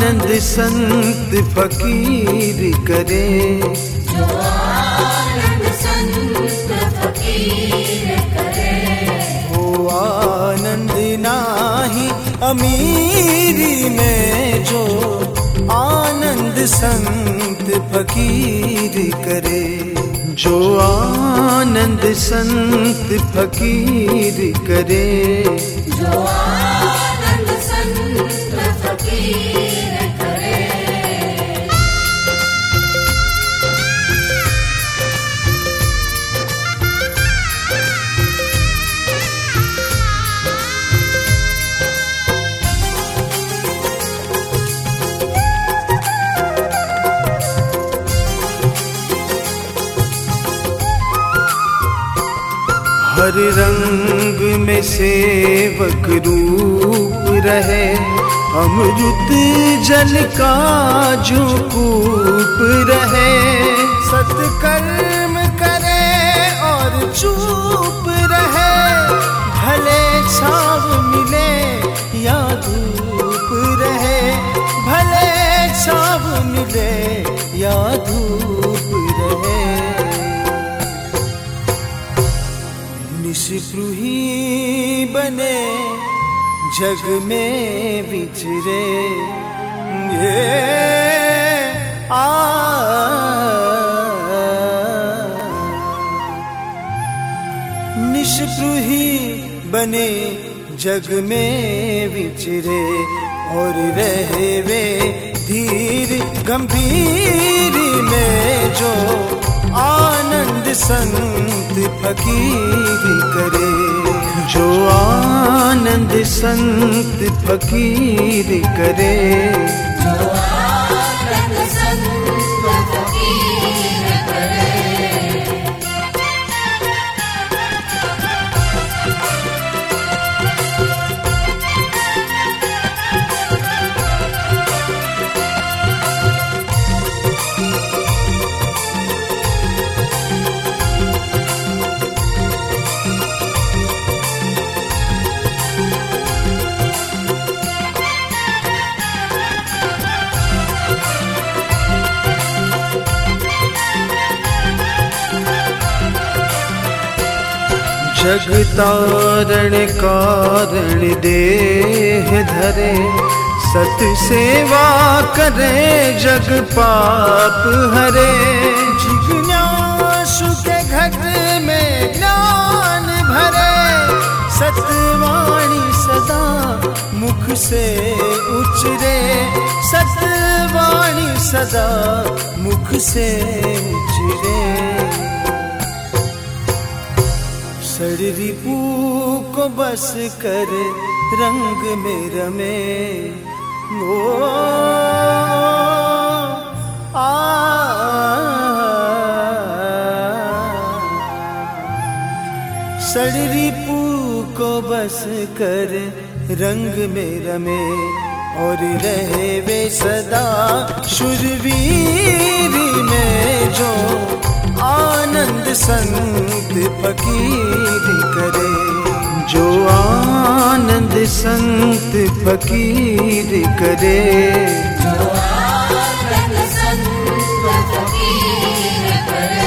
आनंद संत फकीर करे, जो आनंद संत फकीर करे। वो आनंद नाही अमीरी में, जो आनंद संत फकीर करे, जो आनंद संत फकीर करे, जो आनंद संत फकीर करे। हर रंग में सेवक रूप रहे, अमृत जल का जो कूप रहे। सत्कर्म करे और चुप रहे, भले छाव मिले या धूप रहे, भले छाव मिले या धूप रहे। निष्पृही बने जग में विचरे, ये निष्पृही बने जग में विचरे, और रहे वे धीर गंभीर में, जो आनंद संत फकीर करे, जो आनंद संत फकीर करे, जो आनंद संत फकीर करे। जग तारण कारण देह धरे, सत सेवा करे जग पाप हरे। जिज्ञासु के घट में ज्ञान भरे, सतवाणी सदा मुख से उचरे, सतवाणी सदा मुख से उचरे। सड़रिपू को बस कर रंग में रमे, ओ सड़रिपू को बस कर रंग में रमे, और रहे वे सदा शूरवीर में, जो आनंद संत फकीर करे, जो आनंद संत फकीर करे, जो आनंद संत फकीर करे।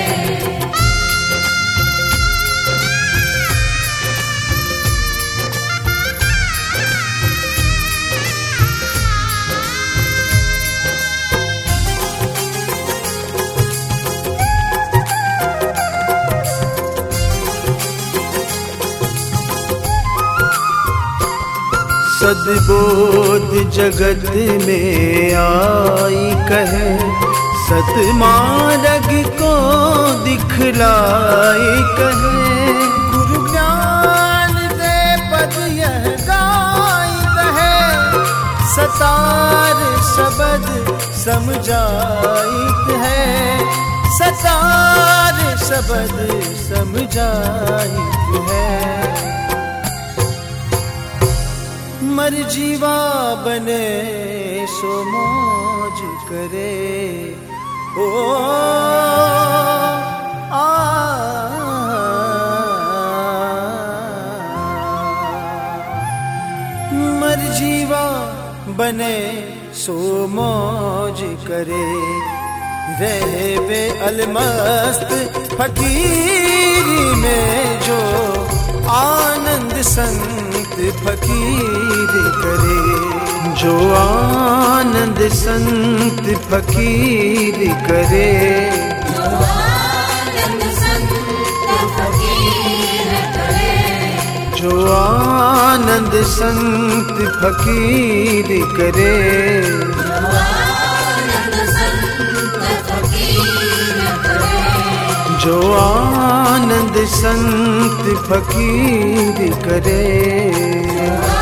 सद्बोध जगत में आई कहे, सतमार्ग को दिखलाई कहे। गुरु ज्ञान दे पद यह गाई कहे, सतार शब्द समझाई है, सतार शब्द समझाई है। मर जीवा बने सो मौज करे, ओ मर जीवा बने सो मौज करे। रहे बे अलमस्त फकीरी में जो आनंद संत फकीर करे। जो आनंद संत फकीर करे। जो आनंद संत फकीर करे। जो आनंद संत फकीर करे। जो आनंद संत फकीर करे। जो आनंद संत फकीर करे।